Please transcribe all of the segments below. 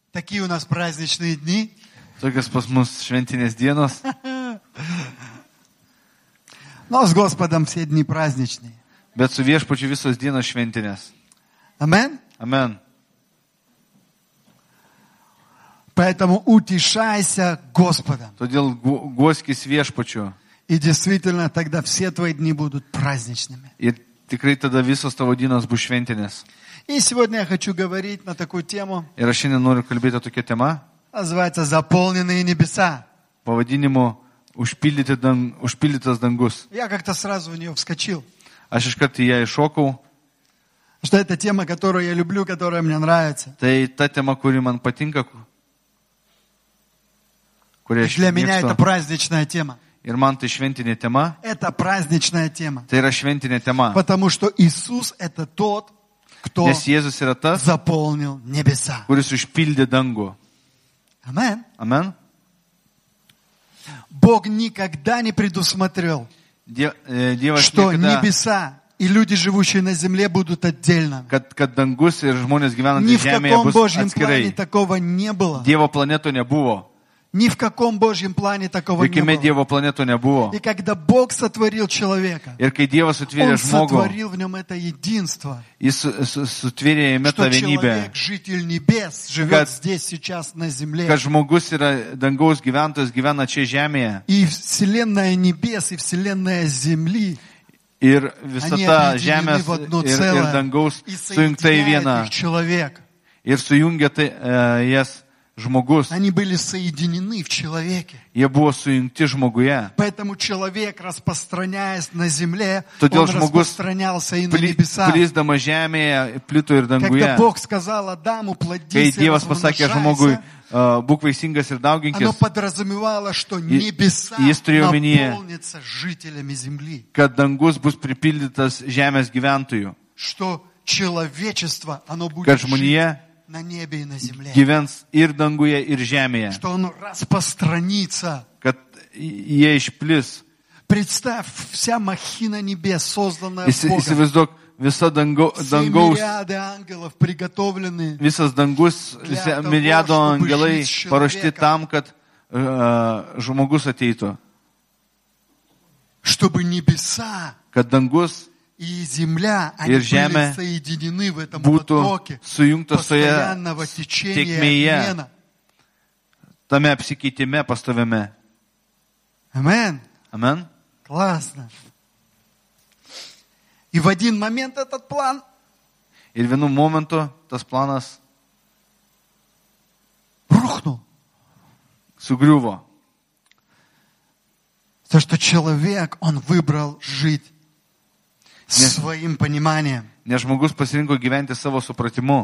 Такие у нас праздничные дни. Tokios pas mus šventinės dienos. Но с Господом все дни праздничные. Bet su viešpačiu visos dienos šventinės. Амен. Amen. Поэтому утешайся Господом. Todėl guoskis viešpačiu. И действительно, тогда все твои дни будут праздничными. Ir tikrai tada visos tavo dienos bus šventinės. И сегодня я хочу говорить на такую тему. Ir aš šiandien noriu kalbėti tokią temą. Называется «Заполненные небеса». Pavadinimu užpildytas dangus. Я как-то сразу в нее вскочил. Aš iškart į ją iššokau. Что это тема, которую я люблю, которая мне нравится. Tai ta tema, kuri man patinka, kurią И aš для меня это mėgstu. праздничная тема. Ir man tai šventinė tema. Это праздничная тема. Tai yra šventinė tema. Потому что Иисус это тот, кто Nes Jėzus yra tas, заполнил небеса. kuris užpildė dangų. Амен. Amen. Бог никогда не предусмотрел, Dievas что niekada, небеса и люди, живущие на земле, будут отдельно. kad dangus ir žmonės Ни gyvenantys в žemėje каком bus Божьем плане atskirai. такого не было. Dievo planeto nebuvo. Ни в каком Божьем плане такого не Jokiame было. Dievo planeto nebuvo. И когда Бог sotvorил человека, Ir kai Dievas sutvėrė Он žmogų, сотворил в нем это единство, jis sutvėrė jame tą что vienybę. человек, житель небес, живет Kad- здесь сейчас на земле. Kad žmogus yra dangaus gyventojas, gyvena čia žemėje. И вселенная небес, и вселенная земли, Ir visa они ta объединены žemės в одно ir целое dangaus и sujungta į vieną. соединяет их человек. Ir sujungia jas žmogus. Они были соединены в человеке. Jie buvo sujungti žmoguje. Поэтому человек, распространяясь на земле, Todėl он žmogus распространялся и на небеса. Plysdamas žemėje, plito ir Когда danguje. Бог сказал Адаму, Kai плодись и Dievas pasakė žmogui, размножайся, būk vaisingas ir оно dauginkis, подразумевало, что небеса jis turėjo omenyje, наполнятся жителями земли. kad dangus bus pripildytas žemės gyventojų. Что человечество, оно Kad будет жить žmonija на небе и на земле. gyvens ir danguje, ir žemėje. Что оно распространится. Kad jie išplis. Представь, вся махина небес, созданная Богом. Įsivaizduok, visa Все dangaus, мириады ангелов приготовлены. visas dangus, visi milijardo angelai paruošti tam, kad žmogus ateitų. Чтобы небеса Kad dangus и земля, они Ir žemė были соединены в этом būtų потоке sujungtos toje постоянного течения tėkmėje, обмена. tame apsikeitime pastoviame. Амен. Amen. Классно. И в один момент этот план Ir vienu momentu tas planas рухнул. sugriuvo. То, что человек, он выбрал жить Нет. своим пониманием. Nes žmogus pasirinko gyventi savo supratimu.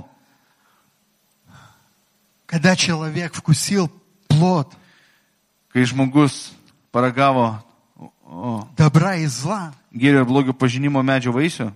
Когда человек вкусил плод Kai žmogus paragavo добра и зла, gėrio ir blogio pažinimo medžio vaisių,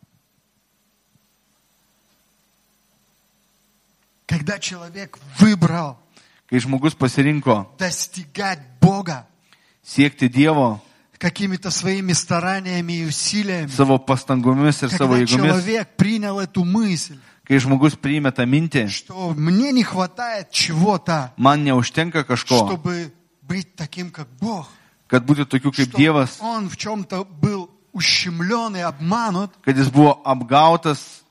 когда человек выбрал kai žmogus pasirinko достигать Бога siekti Dievo какими-то своими стараниями и усилиями, savo pastangomis ir savo когда jėgomis, человек принял эту мысль, kai žmogus priėmė tą mintį, что мне не хватает чего-то, man neužtenka kažko, чтобы быть таким, как Бог, kad būtų tokių kaip что Dievas, он в чем-то был ущемлен и обманут, kad jis buvo apgautas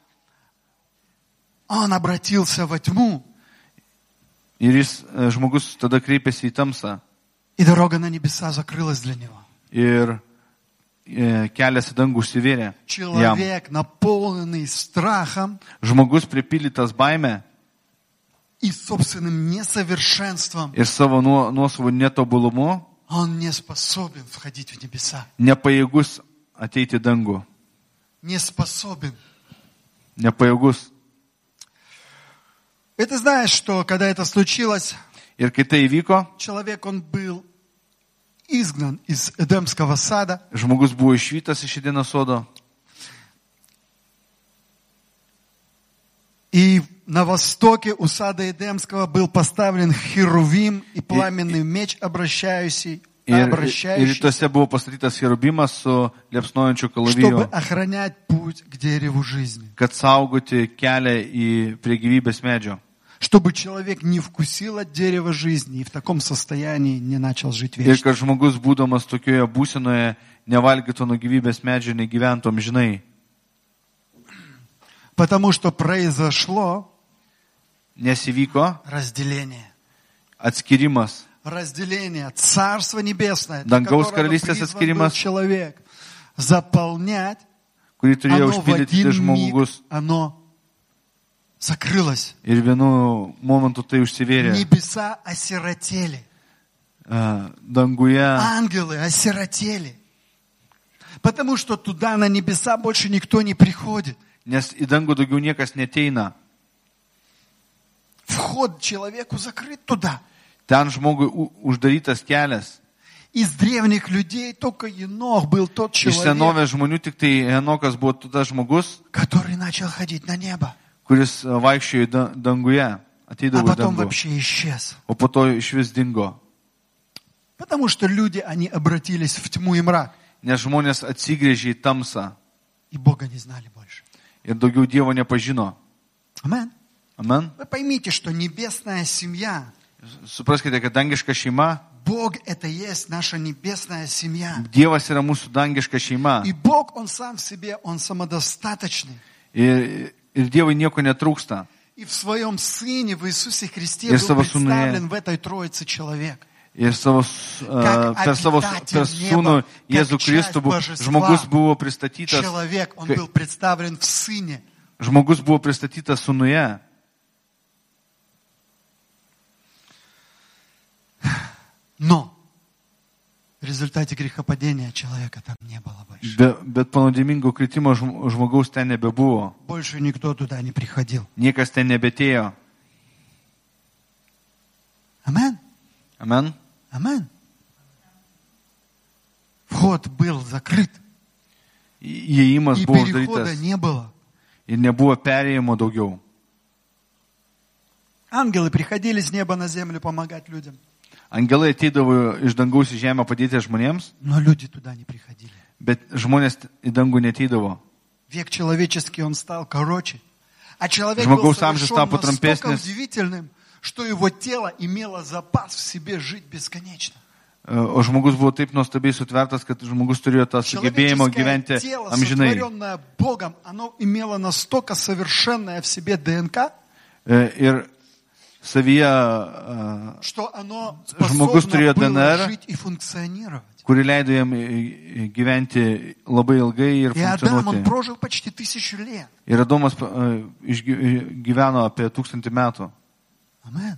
он обратился во тьму, ir žmogus tada kreipėsi į tamsą и дорога на небеса закрылась для него. ir kelias į dangų užsivėrė jam. Человек, наполненный страхом Žmogus pripildytas baime и собственным несовершенством, ir savo nuosavų netobulumu, он не способен входить в небеса. nepajėgus ateiti į dangų. Не способен. Nepajėgus. И ты знаешь, что когда это случилось, Ir kai tai įvyko, человек, он был изгнан из Эдемского сада. žmogus buvo išvytas iš Edeno sodo. И на востоке у сада Эдемского был поставлен херувим и пламенный меч, обращающий Ir rytuose buvo pastatytas cherubimas su liepsnojančiu kalaviju, чтобы охранять путь к дереву жизни. kad saugoti kelią prie gyvybės medžio. чтобы человек не вкусил от дерева жизни и в таком состоянии не начал жить Ir вечно. kad žmogus, būdamas tokioje būsenoje, nevalgytų nuo gyvybės medžio, negyventų amžinai. Потому что произошло Nes įvyko разделение. atskirimas. Разделение. Царство небесное, для Dangaus которого karalystės призван был atskirimas, человек, заполнять, kurį turėjo оно в užpildyti один миг, žmogus. оно закрылось. Ir vienu momentu tai užsivėrė. Небеса осиротели. Danguje. Ангелы осиротели. Потому что туда, на небеса, больше никто не приходит. Nes į dangų daugiau niekas neteina. Вход человеку закрыт туда. Ten žmogui uždarytas kelias. Из древних людей только Енох был тот Iš человек, senovės žmonių tik tai Enokas buvo tas žmogus, который начал ходить на небо, kuris vaikščiojo į danguje, а ateidavo į потом dangų, вообще исчез. o po to iš vis dingo. Потому что люди, они обратились в тьму и мрак, Nes žmonės atsigrėžė į tamsą и Бога не знали больше. ir daugiau Dievo nepažino. Амен. Amen. Вы поймите, что небесная семья, Supraskite, kad dangiška šeima, Бог это есть наша небесная семья. Dievas yra mūsų dangiška šeima. И Бог, Он сам в себе, Он самодостаточный. Ir Dievui nieko netrūksta. И в своем Сыне, в Иисусе Христе, Ir был savo sūnuje. представлен в этой Троице человек. Ir per sūnų Jėzų Kristų žmogus buvo pristatytas, Человек, Он был представлен в Сыне. žmogus buvo pristatytas sūnuje. Но в результате грехопадения человека там не было больше. Bet po nuodėmingo kritimo žmogaus ten nebebuvo. Больше никто туда не приходил. Niekas ten nebetėjo. Амен. Amen. Амен. Вход был закрыт. Įėjimas И buvo перехода uždarytas. не было. Ir nebuvo perėjimo daugiau. Ангелы приходили с неба на землю помогать людям. Angelai ateidavo iš dangaus į žemę padėti žmonėms, Но люди туда не приходили. bet žmonės į dangų neteidavo. Век человеческий он стал короче. А человек Žmogaus был amžius совершен tapo настолько trumpesnis. удивительным, что его тело имело запас в себе жить бесконечно. O žmogus buvo taip nuostabiai sutvertas, kad žmogus turėjo tą sugebėjimą gyventi Человеческое тело, amžinai. сотворенное Богом, оно имело настолько совершенное в себе ДНК, Ir savyje, что оно žmogus способно turėjo было DNR, жить и функционировать. kuri leido jam gyventi labai ilgai ir И Адам, он funkcionuoti. прожил почти 1000 лет. Ir Adomas gyveno apie 1000 metų. Амен.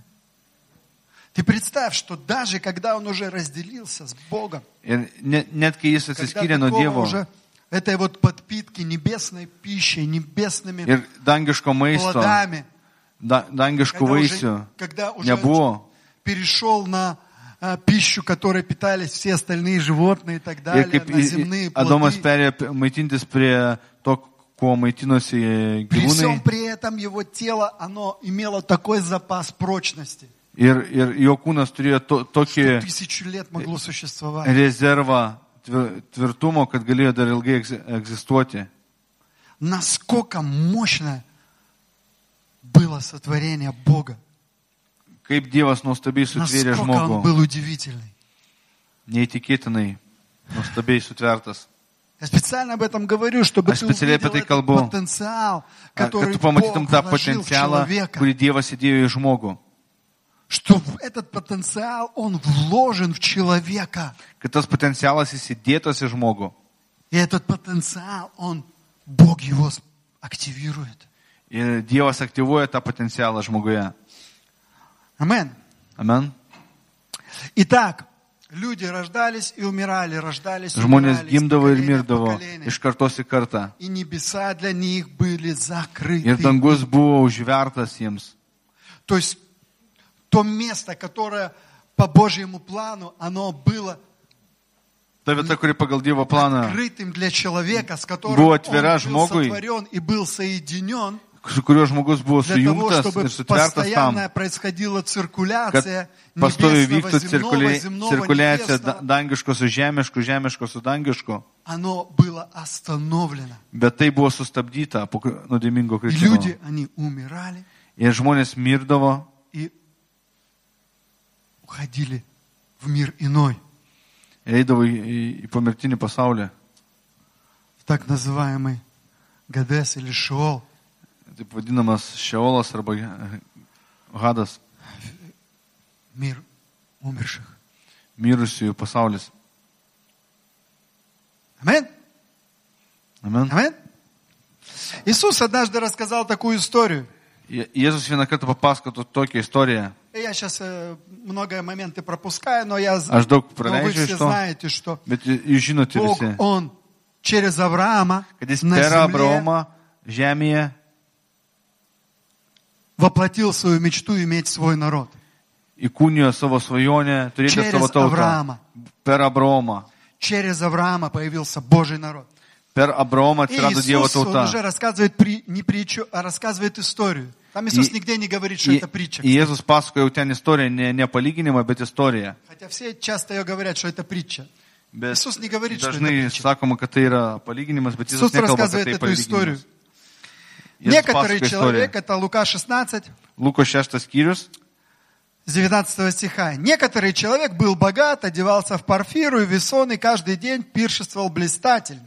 Ты представь, что даже когда он уже разделился с Богом, Ir net kai jis atsiskyrė nuo такого Dievo уже этой вот подпитки небесной пищей, небесными ir dangiško maisto, плодами, dangiškų vaisių когда уже nebuvo, перешел на пищу, которой питались все остальные животные и так ir далее, kaip на земные Adomas плоды. perėjo maitintis prie to, kuo maitinosi При всем gyvūnai, при этом его тело, оно имело такой запас прочности, ir jo kūnas turėjo что tokį 1000 лет могло существовать. rezervą tvirtumo, kad galėjo dar ilgai egzistuoti. Насколько мощно было сотворение Бога. Kaip Dievas nuostabiai sutvėrė Насколько он žmogų, был удивительный. neįtikėtinai nuostabiai sutvertas. Я специально об этом говорю, чтобы Aš ты specialiai apie увидел tai этот kalbu, потенциал, kad который tu pamatytum Бог tą вложил в potencialą, человека. kurį Dievas įdėjo į žmogų. Что этот потенциал, он вложен в человека. Kad tas potencialas įsidėtas į žmogų. И этот потенциал, Бог его активирует. Ir Dievas aktyvuoja tą potencialą žmoguje. Амен. Amen. Итак, люди рождались и умирали, рождались и Žmonės умирали, из gimdavo ir поколения в mirdavo поколение. iš kartos į kartą. И небеса для них были закрыты. Ir dangus buvo užvertas jiems. То есть, то место, которое по Божьему плану, оно было Ta vieta, kuri pagal Dievo planą, открытым для человека, с которым buvo он atvira был žmogui, сотворен и был соединен, su kuriuo žmogus buvo для того, sujungtas чтобы ir sutvertas tam, постоянно происходила циркуляция kad pastoviai небесного, vyktų земного, земного, cirkuliacija небесного. dangiško su žemišku, žemiško su dangišku. Оно было остановлено. Bet tai buvo sustabdyta po nuodėmingo И kritimo. люди, они умирали, Ir žmonės mirdavo. И уходили в мир иной. Eidavo į pomirtinį pasaulį. В так называемый Гадес или Шеол. Taip vadinamas Šeolas arba Hadas. Мир умерших. Mirusiųjų pasaulis. Амин. Amen. Амин. Иисус однажды рассказал такую историю. Jėzus vieną kartą papasakotų tokią istoriją. Я сейчас много моменты пропускаю, но я Aš daug вы praleidžiu все iš to, знаете, что bet jūs žinote Бог, visi, Он через Авраама kad jis на per земле Abraomą žemėje воплотил свою мечту иметь свой народ. įkūnijo savo svajonę turėti Через savo tautą. Авраама. Per Abraomą. Через Авраама появился Божий народ. Per Abraomą И atsirado Dievo Иисус, Он tauta. уже рассказывает не притчу, а рассказывает историю. Там Иисус нигде не говорит, что это притча. И Jėzus pasakoja jau ten istoriją, ne palyginimą, bet istoriją. Хотя все часто ее говорят, что это притча. Bet Иисус не говорит, что это dažnai притча. sakoma, kad tai yra palyginimas, bet Jėzus Иисус nekalba, kad рассказывает tai эту историю. palyginimas. Jėzus Некоторый pasakoja человек, istoriją. это Лука 16, Luko 6 skyrius, с 19 стиха. Некоторый человек был богат, одевался в парфиру и весон, и каждый день пиршествовал блистательно.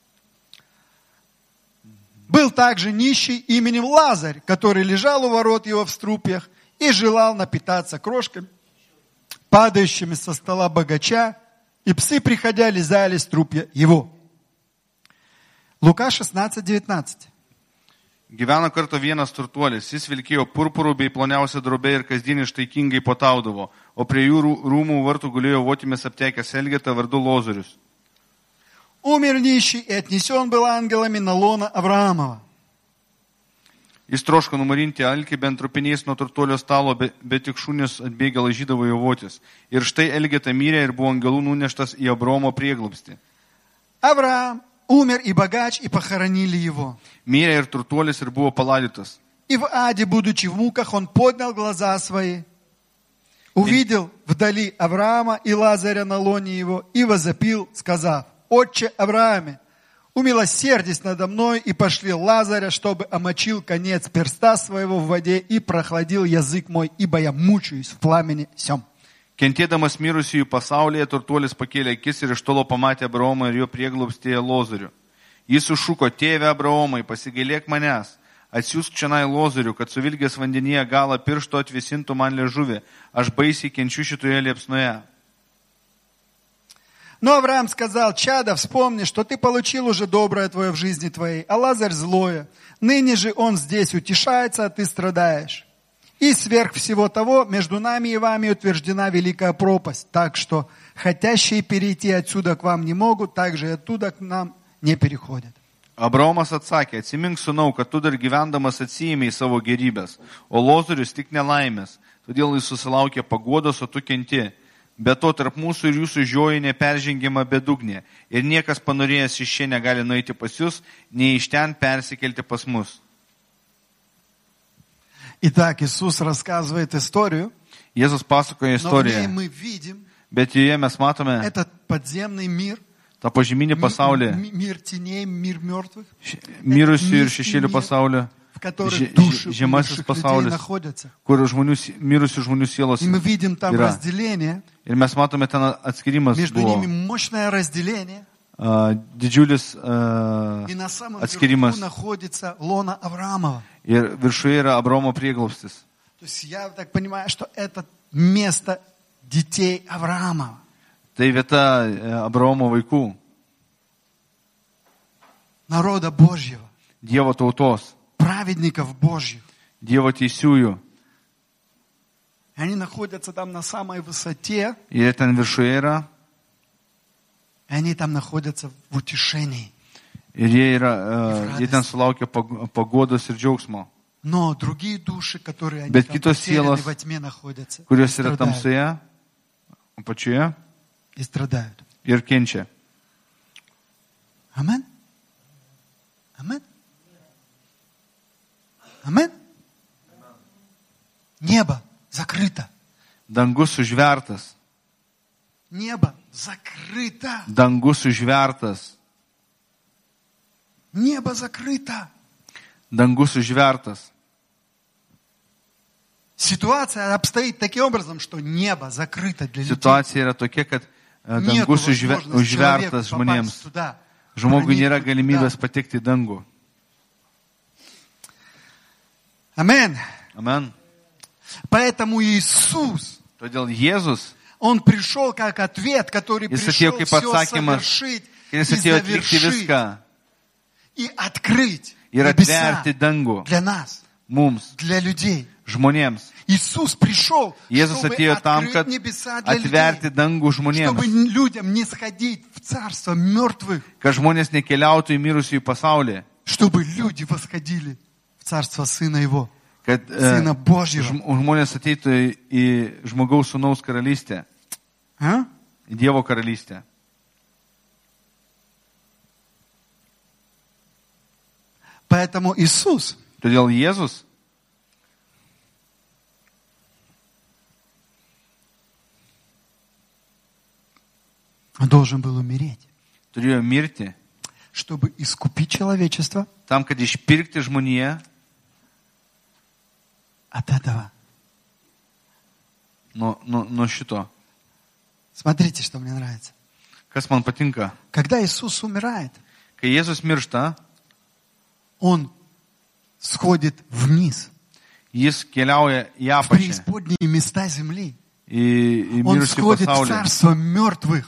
Был также нищий именем Лазарь, который лежал у ворот его в струпьях и желал напитаться крошками, падающими со стола богача, и псы, приходя, лизали струпья его. Лука 16, 19. gyveno kartu vienas turtuolis. Jis vilkėjo purpurų bei ploniausią drobę ir kasdien ištaikingai pataudavo, o prie jų rūmų vartų gulėjo votimis aptekęs Elgeta vardu Lozorius. Умер нищий и отнесен был ангелами на лоно Авраамова. Jis troško numarinti alkį bent trupiniais nuo turtuolio stalo, bet tik šunys atbėgę laižydavo jo votis. Ir štai Elgeta mirė ir buvo angelų nuneštas į Abraomo prieglobstį. Авраам умер и богач, и похоронили его. Mirė ir turtuolis ir buvo palaidotas. И в аде, будучи в муках, он поднял глаза свои, увидел вдали Авраама и Лазаря на лоне его, и возопил, сказав: «Отче Аврааме, умилосердись надо мной и пошли Лазаря, чтобы омочил конец перста своего в воде и прохладил язык мой, ибо я мучаюсь в пламени сем». Kentėdamas mirusiųjų pasaulyje, turtuolis pakėlė akis ir iš tolo pamatė Abraomą ir jo prieglobstėje Lozorių. Jis sušuko: Tėve Abraomai, pasigailėk manęs, atsiųsk čionai Lozorių, kad suvilgęs vandenyje galą piršto atvisintų man liežuvį. Aš baisiai kenčiu šitoje liepsnoje. Но Авраам сказал: «Чадо, вспомни, что ты получил уже доброе твое в жизни твоей, а Лазарь злое. Ныне же он здесь утешается, а ты страдаешь. И сверх всего того, между нами и вами утверждена великая пропасть, так что хотящие перейти отсюда к вам не могут, так же и оттуда к нам не переходят». Abraomas atsakė: Atsimink, sūnau, kad tu dar gyvendamas atsiėmei savo gerybės, o Lozorius tik nelaimės, todėl jis susilaukė paguodos, o tu kenti. Be to tarp mūsų ir jūsų žioji neperžengiama bedugnė, ir niekas panorėjęs iš čia negali nueiti pas jūs, nei iš ten persikelti pas mus. Итак, Иисус рассказывает историю, Jėzus pasakoja но в ней istoriją, мы видим bet joje mes matome этот подземный мир, tą požeminį pasaulį, мир теней, мир мертвых, mirusių ir šešėlių pasaulį, в котором души žemasis умерших людей pasaulis, находятся. kur mirusių žmonių sielos И мы видим там yra. разделение, Ir mes matome ten atskirimas между buvo, ними мощное разделение, didžiulis и на самом atskirimas. верху находится лона Авраамова. Ir viršuje yra Abraomo prieglobstis. То есть я так понимаю, что это место детей Авраамова. Tai vieta Abraomo vaikų, Народа Божьего, Dievo tautos, праведников Божьих. Dievo teisiųjų. И они находятся там на самой высоте, Ir ten viršuje yra, и они там находятся в утешении. ir jie ten sulaukia paguodos ir džiaugsmo. Но другие души, которые они Bet там kitos потеряны, sielos, во тьме находятся, kurios yra страдают. tamsoje, apačioje И страдают. ir kenčia. Амен? Амен? Амен? Небо закрыто. Dangus užvertas. Небо закрыто. Dangus užvertas. Небо закрыто. Dangus užvertas. Ситуация обстоит таким образом, что небо закрыто для людей. Situacija yra tokia, kad Нету dangus возможности человеку užvertas žmonėms. попасть туда. Žmogui nėra проникнуть galimybės туда. patekti į dangų. Амен. Amen. Поэтому Иисус, Todėl Jėzus, Он пришел как ответ, который Jis пришел atėjo kaip все atsakymas, совершить kai jis и atėjo atlikti завершить viską и открыть ir небеса atverti dangų для нас, mums, для людей. žmonėms. Иисус пришел, Jėzus чтобы atėjo tam, открыть kad небеса для atverti людей, dangų чтобы žmonėms, людям не сходить в царство мертвых, kad žmonės nekeliautų į mirusiųjų pasaulį, чтобы люди восходили в царство Сына Его, kad Сына Божьего. žmonės ateitų į žmogaus sūnaus karalystę, А? į Dievo karalystę. Поэтому Иисус, Todėl Jėzus Он должен был умереть, turėjo mirti чтобы искупить человечество tam, kad išpirkti žmoniją от этого. nuo šito. Смотрите, что мне нравится. Kas man patinka? Когда Иисус умирает, Kai Jėzus miršta, Он сходит вниз, jis keliauja į в apačią, преисподние места земли. į Он mirusių сходит в pasaulį. царство мертвых.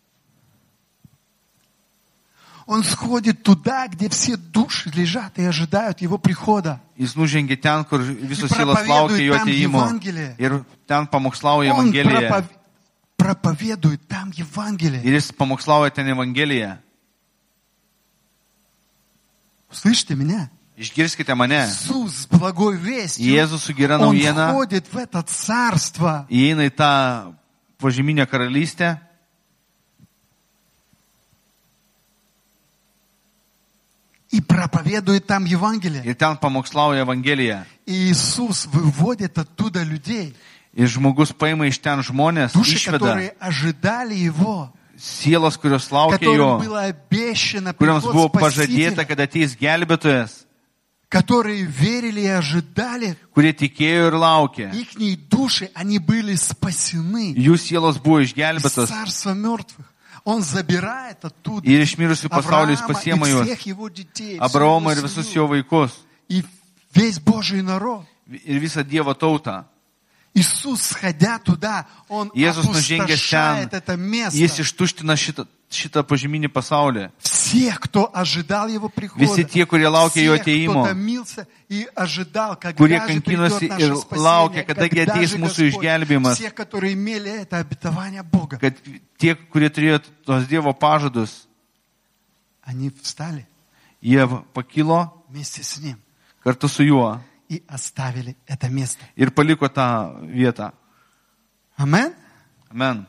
Он сходит туда, где все души лежат и ожидают Его прихода. Jis nužengė ten, kur visos Ir sielos laukia jo prapaveduoja tam ateimo. Evangeliją. Ir ten pamokslauja Он Evangeliją. проповедует там Евангелие. Ir jis pamokslauja ten Evangeliją. Слышите меня? Išgirskite mane. Иисус с благой вестью, Jėzus su gera Он naujiena входит в это царство. įeina į tą požeminę karalystę И проповедует там Евангелие. ir ten pamokslauja Evangeliją. И Иисус выводит оттуда людей. Ir žmogus paima iš ten žmonės, Души, išveda которые ожидали Его. sielas, kurios laukia Которым jo, было обещано kuriams buvo приход pažadėta, Спасителя. kad ateis gelbėtojas, Которые верили и ожидали. kurie tikėjo ir laukė. Ихние души, они были спасены. Jų sielos buvo Из išgelbėtos царства мертвых. Он забирает оттуда ir iš mirusių pasaulio jis Авраама pasiema и juos, всех его детей, всю Abraomą его ir visus семью, jo vaikus, и весь Божий народ. ir visą Dievo tautą. Иисус, сходя туда, Он Jėzus nužengęs опустошает ten, это место. jis ištuština šitą požeminį pasaulį. Всех, кто ожидал Его прихода. Visi tie, kurie laukia jo Всех, кто atėjimo, томился и ожидал, kurie когда же kankinosi придет ir наше laukia, спасение, kadagi когда ateis же mūsų Господь. išgelbėjimas, Всех, которые имели это обетование Бога. kad tie, kurie turėjo tos Dievo pažadus, Они встали jie pakilo вместе с Ним kartu su juo и оставили это место. ir paliko tą vietą. Амен? Amen.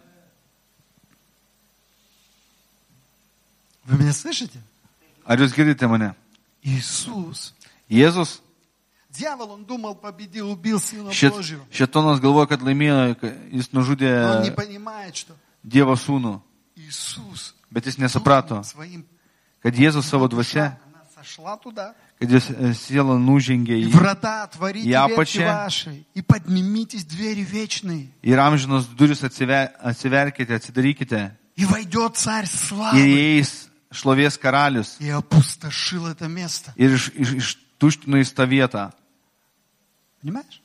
Вы меня слышите? Ar jūs girdite mane? Иисус. Jėzus, Дьявол, он думал, победил, убил Сына Божьего. šetonas galvoja, kad laimėjo, jis Он не nužudė понимает, что Dievo sūnų, Иисус bet jis nesuprato, Духом своим, kad Jėzus savo душа, dvasia, она сошла туда. kad jis siela nužengė И į врата отворите Я дверки поче. ваши, и поднимитесь двери вечные. ir amžinos duris atsiverkite, atsidarykite И войдет Царь ir славы. įeis šlovės karalius И опустошил это место. ir ištuštino į tą vietą. Понимаешь?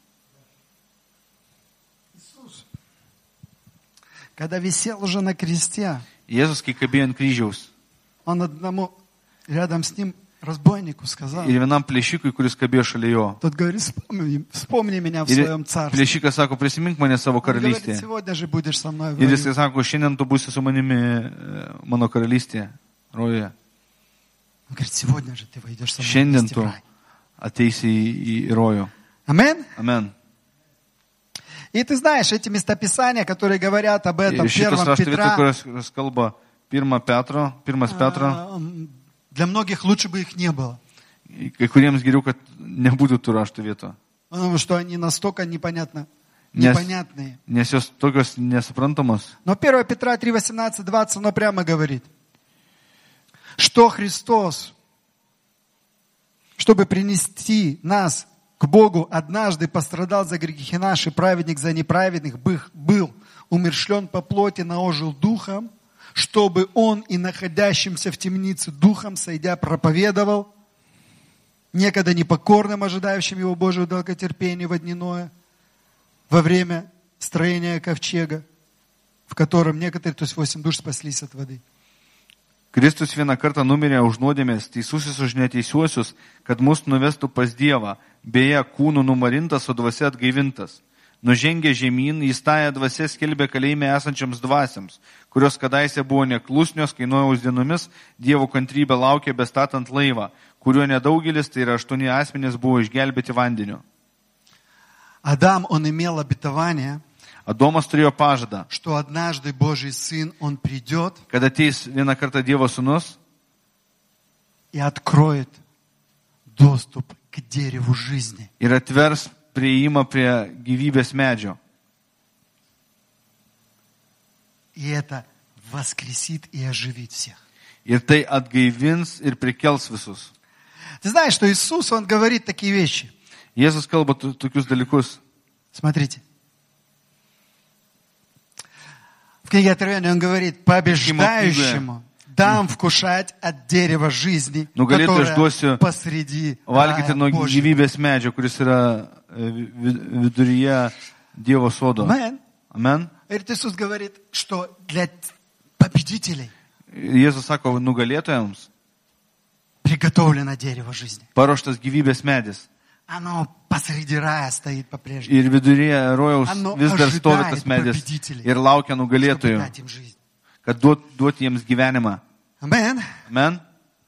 Иисус, когда висел уже на кресте, Jėzus, kai kabėjo ant kryžiaus он одному рядом с ним разбойнику сказал, ir vienam plėšikui, kuris kabėjo šalia jo. тот говорит, вспомни меня в Ir своем царстве. plėšikas sako, prisimink mane savo Он говорит, karalystėje. сегодня же будешь со мной в Ir раю. jis sako, šiandien tu būsi su manimi mano karalystėje, rojuje. Он говорит, сегодня же ты войдешь со мной Šiandien вместе в tu рай. ateisi į rojų. Амин? Amen. И ты знаешь, эти местописания, которые говорят об этом, Ir šitas 1 rašto Петра, vietų, kurios kalba 1 Petro, для многих лучше бы их не было. kai kuriems geriau, kad nebūtų tų rašto vietų. Потому что они настолько непонятные. Nes jos tokios nesuprantamos. Но 1 Петра 3, 18, 20, оно прямо говорит, что Христос, чтобы принести нас к Богу однажды пострадал за грехи наши, праведник за неправедных был умерщвлен по плоти, но ожил духом, чтобы он и находящимся в темнице духом, сойдя, проповедовал некогда непокорным, ожидающим его Божьего долготерпения во дни Ноя, во время строения ковчега, в котором некоторые, то есть 8 душ, спаслись от воды. Kristus vieną kartą numirė už nuodėmės, teisusis už neteisiuosius, kad mus nuvestų pas Dievą, beje, kūnų numarintas, o dvasia atgaivintas. Nužengė žemyn, jis tąją dvasia skelbė kalėjime esančiams dvasiams, kurios kadaise buvo neklusnios, kai Nojaus dienomis Dievo kantrybė laukė bestatant laivą, kuriuo nedaugelis, tai yra 8 asmenys, buvo išgelbėti vandeniu. Адам, он имел обетование, Adomas turėjo pažadą, что однажды Божий Сын, он придет kad ateis vieną kartą Dievo sūnus и откроет доступ к дереву жизни. ir atvers prieimą prie gyvybės medžio. И это воскресит и оживит всех. Ir tai atgaivins ir prikels visus. Ты знаешь, что Иисус, он говорит такие вещи. Jėzus kalba tokius dalykus. Смотрите. В книге Откровения он говорит: побеждающему дам вкушать от дерева жизни, которое посреди valgyti nuo Божьего. gyvybės medžio, kuris yra viduryje Dievo sodo. Amen. Иисус говорит, что для победителей Jėzus sako, nugalėtojams приготовлено дерево жизни. paruoštas gyvybės medis. Оно посреди рая стоит по-прежнему. Ir viduryje rojaus vis dar stovi tas medis ir laukia Чтобы nugalėtojų, дать им жизнь. kad duoti jiems gyvenimą. Амен. Amen.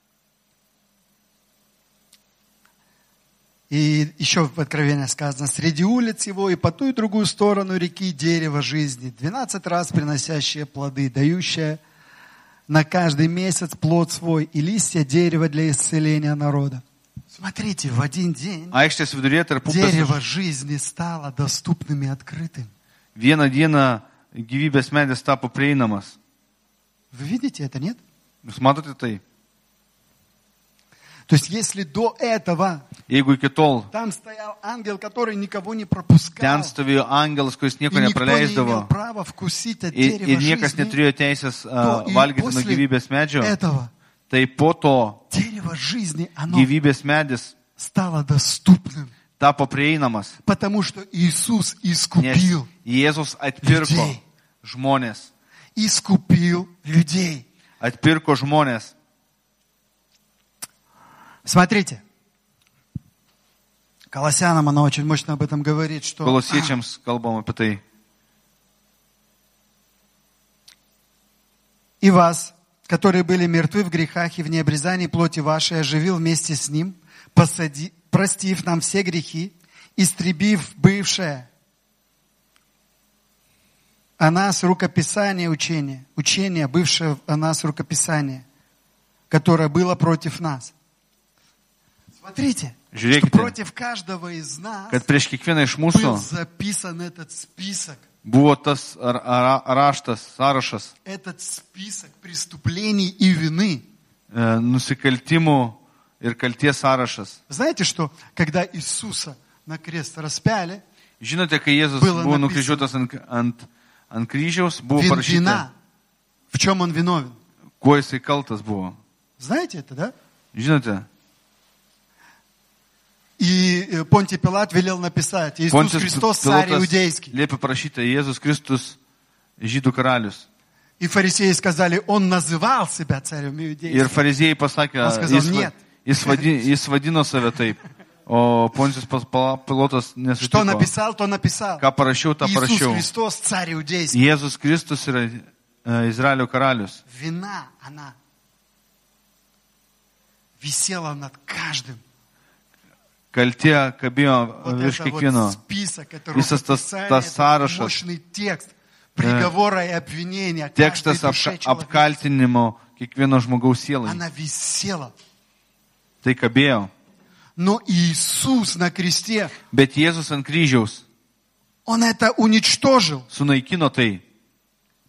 И еще в Откровении сказано: среди улиц его и по ту и другую сторону реки дерево жизни, 12 раз приносящее плоды, дающее на каждый месяц плод свой, и листья дерева для исцеления народа. Смотрите, в один день Aikštės viduryje tarp дерево upės жизни стало доступным и открытым. vieną dieną gyvybės medis tapo prieinamas. Вы видите это, нет? Jūs matote tai? То есть, если до этого Jeigu iki tol там стоял ангел, который никого не пропускал, ten stovėjo angelas, kuris и nieko никто не nepraleisdavo имел права вкусить от ir дерева niekas жизни, neturėjo teisės то и valgyti nuo после gyvybės medžio, этого tai po to дерево жизни, оно gyvybės medis стало доступным, tapo prieinamas, потому что Иисус nes искупил Jėzus atpirko людей. žmonės. Искупил людей. Atpirko žmonės. Смотрите. Колоссянам она очень мощно об этом говорит, что Kolosiečiams kalbam apie tai. и вас, которые были мертвы в грехах и в необрезании плоти вашей, оживил вместе с Ним, простив нам все грехи, истребив бывшее о нас рукописание учение, бывшее о нас рукописание, которое было против нас. Смотрите, что против каждого из нас Kad prieš kiekvieną iš был mūsų записан этот список. buvo tas raštas, sąrašas Этот список преступлений и вины. nusikaltimų ir kalties sąrašas. Знаете, что когда Иисуса на крест распяли, Žinote, kai Jėzus Было buvo написано. nukryžiuotas ant kryžiaus, buvo parašyta, вина, в чем он виновен? kuo jisai kaltas buvo. Знаете это, да? Žinote, И Понтий Пилат велел написать: Иисус Poncijus Христос, царь Pilotas иудейский. liepė parašyti Jėzus Kristus, žydų karalius. И фарисеи сказали: он называл себя царем Ir иудейским. fariziejai pasakė, Он сказал: нет. jis vadino save taip, o Poncijus Pilotas Что nesutiko. написал, то написал. Ką parašiau, tą Иисус parašiau. Христос, царь иудейский. Jėzus Kristus yra Izraelio karalius. Вина, она висела над каждым. Kaltė kabėjo Вот virš это kiekvieno. вот список, это Visas tas рукописание, это sąrašas, мощный текст приговора и обвинения каждой tekstas душе человека. apkaltinimo kiekvieno žmogaus sielai. Она висела. Tai kabėjo. Но Иисус на кресте, Bet Jėzus ant kryžiaus Он это уничтожил. sunaikino tai.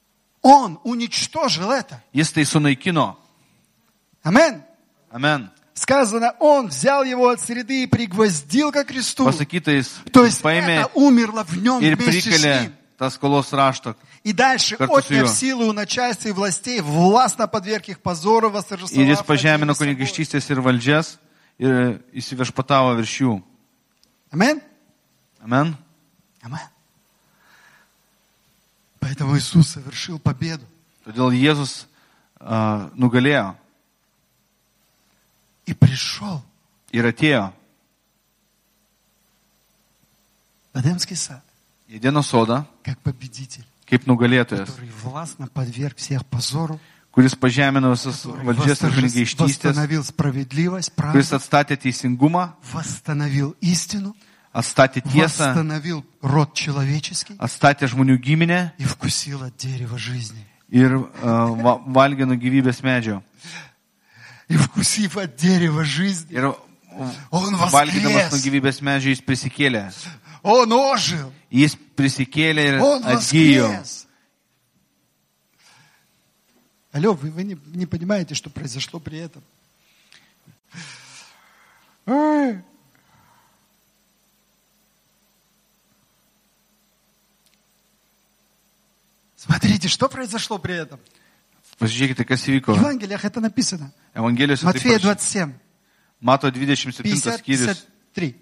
Он уничтожил это. Jis tai sunaikino. Амен. Amen. сказано, он взял его от среды и пригвоздил ко кресту. Pasakyta, jis То есть paėmė это умерло в нем ir вместе с prikalė ним. tą skolos raštą. И дальше, Kartu su отняв juo. силу у начальства и властей, властно подверг их позору, Ir jis восторжествовав над pažemino ними собой. kunigaikštystės ir valdžias ir įsiviešpatavo virš jų. Аминь? Amen. Аминь. Поэтому Иисус совершил победу. Todėl Jėzus nugalėjo И пришел ir atėjo в Эдемский сад, į Edeno sodą как победитель, kaip nugalėtojas, который властно подверг всех позору, kuris pažemino visas который valdžias ir kunigaikštystės, восстановил справедливость, kuris правду, atstatė teisingumą, восстановил истину, atstatė tiesą, восстановил род человеческий atstatė žmonių giminę и вкусил от дерева жизни. ir valgė nuo gyvybės medžio. И вкусив от дерева жизни, Ir Он valgydamas nuo воскрес, gyvybės medžio jis prisikėlė. Он ожил, Jis prisikėlė ir Он atgyjo. воскрес. Алло, вы не понимаете, что произошло при этом? Ой. Смотрите, что произошло при этом. Pasižiūrėkite, kas В įvyko. Евангелиях это написано. Evangelijose taip Матфея parašyta. 27, Mato 27 50, skyrius. 53.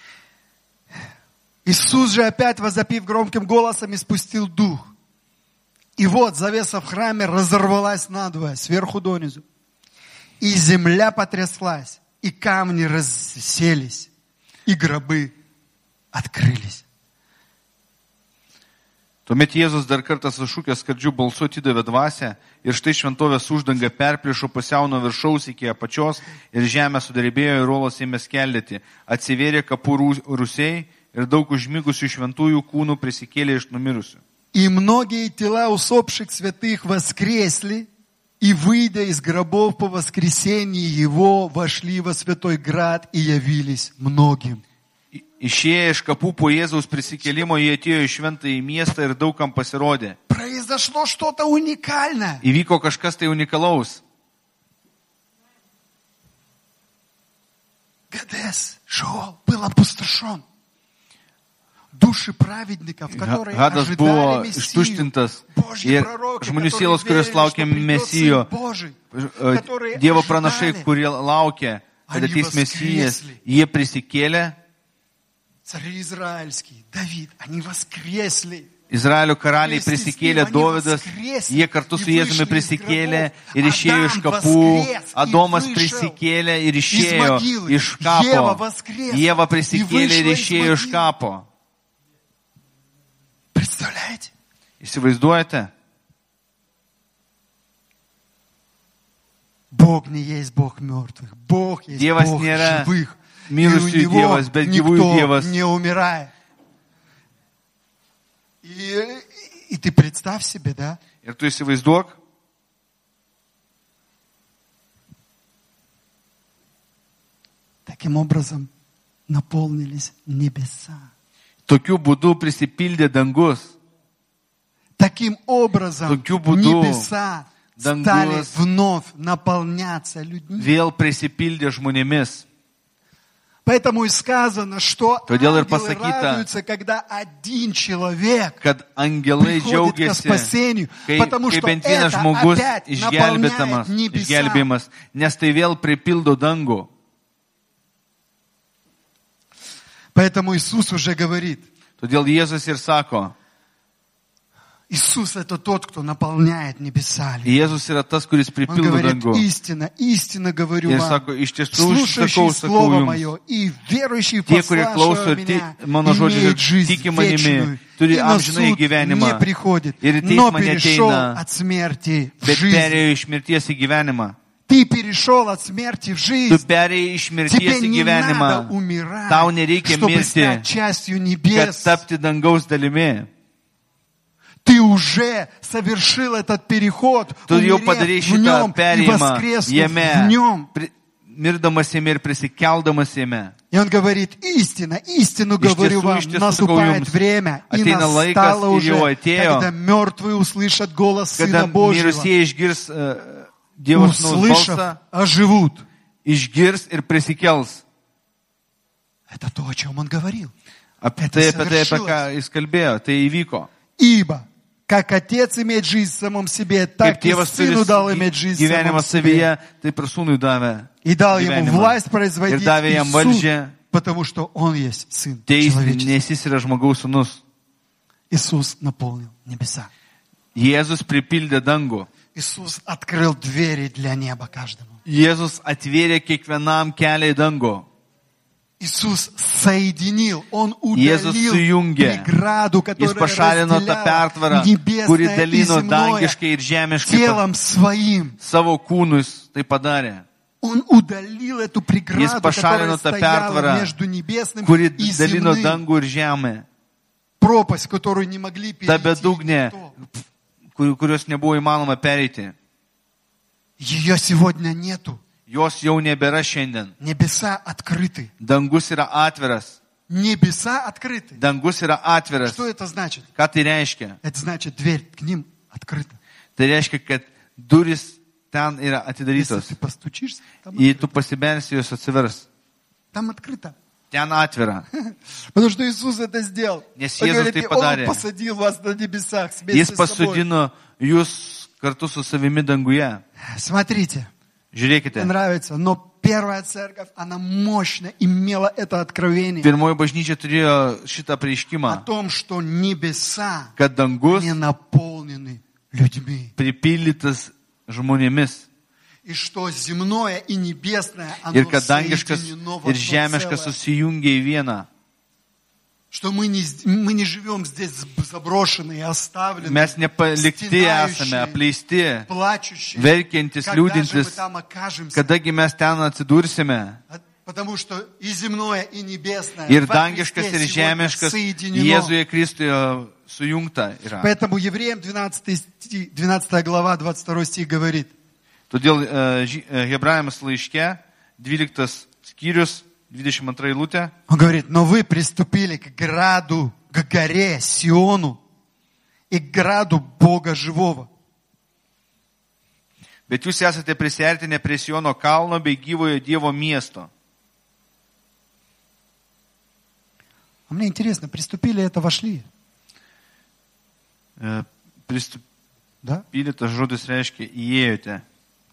Иисус же опять, возопив громким голосом, испустил дух. И вот завеса в храме разорвалась надвое, сверху донизу. И земля потряслась, и камни расселись, и гробы открылись. Tuomet Jėzus dar kartą sušūkęs skardžių balsu atidavė dvasią ir štai šventovės uždanga perplišo pusiau nuo viršaus iki apačios ir žemė sudarybėjo ir uolos ėmė skeldėti. Atsivėrė kapų rūsiai ir daug užmigusių šventųjų kūnų prisikėlė iš numirusių. И многие тела усопших святых воскресли, и, выйдя из гробов по воскресении Его, вошли во святой град и явились многим. Išėję iš kapų po Jėzaus prisikėlimo, jie atėjo į šventąjį miestą ir daugam pasirodė. Произошло что-то уникальное. Įvyko kažkas tai unikalaus. Гадес, Шеол был опустошен. Души праведников, которые Hadas buvo ожидали Мессию, ištuštintas Божьи ir пророки, žmonių которые sielos, kurios верили, laukė что придет Mesijo, Сын Божий, которые Dievo pranašai, ожидали. kurie laukė, kad Они ateis Mesijas, воскресли. jie prisikėlė. Цари израильские, Давид, они воскресли. Izraelio karaliai prisikėlė, Dovydas, jie kartu su Jėzumi prisikėlė ir išėjo iš kapų, Adomas prisikėlė ir išėjo iš kapo, Jėva prisikėlė ir išėjo iš kapo. Представляете? Įsivaizduojate? Бог не есть Бог мертвых, Бог есть Dievas Бог nėra живых. И у mirusiųjų Него Dievas, bet gyvųjų никто Dievas. не умирает. И ты представь себе, да? Ir tu įsivaizduok, Таким образом наполнились небеса. tokiu būdu prisipildė dangus. Таким образом Tokiu būdu небеса стали dangus вновь наполняться людьми. vėl prisipildė žmonėmis. Поэтому и сказано, что Todėl ir ангелы pasakyta, радуются, когда один человек Kad angelai приходит ко džiaugiasi, спасению, потому kai что bent vienas это žmogus опять išgelbėtamas, наполняет небеса. išgelbėjimas, nes tai vėl pripildo dangų. Поэтому Иисус уже говорит, Todėl Jėzus ir sako, Иисус это тот, кто наполняет небеса. Jėzus yra tas, kuris Он pripildo говорит, dangų. истинно, истинно говорю Ir вам, sako, iš tiesų, слушающий sakau Слово jums, Мое и верующий в tie, kurie klauso пославшего ir Меня, mano žodžius имеет ir жизнь tiki manimi, вечную, turi и на amžinai суд gyvenimą, не приходит, ir į но teismą перешел neateina, от смерти в bet жизнь. perėjo iš mirties į gyvenimą. Ты перешел от смерти в Tu жизнь. perėjai iš mirties Тебе į не надо gyvenimą, умирать, tau nereikia чтобы mirti, стать частью kad небес. tapti dangaus dalimi. Ты уже совершил этот переход, Tu jau умерев padarei в šitą нем и perėjimą воскреснув jame, в нем. mirdamas jame ir prisikeldamas jame. И он говорит, истинно, истину Iš говорю tiesų, вам, iš tiesų sakau наступает jums, время, и ateina настало laikas ir уже, jau atėjo, когда мертвые услышат голос kada Сына Божьего, mirusieji išgirs Dievo sūnaus услышав, balsą оживут. išgirs ir prisikels. Это то, о чем он говорил. Apie tai, apie ką jis kalbėjo, tai įvyko. Ибо, как Отец имеет жизнь в самом себе, так и Сыну дал иметь жизнь в самом себе. Taip ir Sūnui davė И дал ему власть ir производить davė jam и суд, valdžią потому что он есть Сын teisti, человеческий. nes jis yra žmogaus sūnus. Иисус наполнил небеса. Jėzus pripildė dangų. Иисус открыл двери для неба каждому. Jėzus atvėrė kiekvienam kelią į dangų. Иисус соединил, Он Jėzus удалил sujungė. преграду, Jis которая pašalino tą pertvarą, разделяла kuri небесное и dalino земное dangiškai ir žemiškai телом своим. savo kūnus. Tai padarė. Он удалил эту Jis преграду, pašalino которая tą стояла pertvarą, между небесным kuri и dalino земным. dangų ir žemę. Пропасть, которую не могли Ta перейти bedugnė, никто. kurios nebuvo įmanoma pereiti. Ее сегодня нету. Jos jau nebėra šiandien. Небеса открыты. Dangus yra atviras. Небеса открыты. Dangus yra atviras. Что это значит? Ką tai reiškia? Это значит, дверь к ним открыта. Tai reiškia, kad duris ten yra Если atidarytos. ты постучишься, там Jei открыто. tu pasibelsi, jos atsivers. Там открыто. Ten atvira. Потому что Иисус это сделал. Nes Он Jėzus говорит, tai Он padarė. посадил вас на небесах Jis вместе с собой. pasodino jūs kartu su savimi danguje. Смотрите, мне Žiūrėkite. нравится, но первая церковь, она мощно имела это откровение Pirmoji bažnyčia turėjo šitą о prieškimą, том, что небеса kad dangus не наполнены людьми. pripildytas žmonėmis. И что земное и небесное, оно Ir kad dangiškas соединено в ir одно žemiškas целое. susijungia į vieną. Что мы не живем здесь заброшенные, оставленные, Mes nepalikti esame, стенающие, apleisti, плачущие. verkiantis, Когда же мы liūdintis. там окажемся? Kadagi mes ten atsidursime. Потому что и земное, и небесное Ir во dangiškas, Христе ir сегодня žemiškas соединено. Jėzuje Kristuje sujungta yra. Поэтому Евреям 12 глава, 22 стих говорит: Todėl Hebrajams laiške 12 skyrius 22 eilutė. Он говорит, но вы приступили к граду, к горе Сиону и к граду Бога живого. Bet jūs esate prisiartinę prie Siono kalno bei gyvojo Dievo miesto. А мне интересно, приступили это, вошли? Да? Pristupylė, tas žodis reiškia įėjote.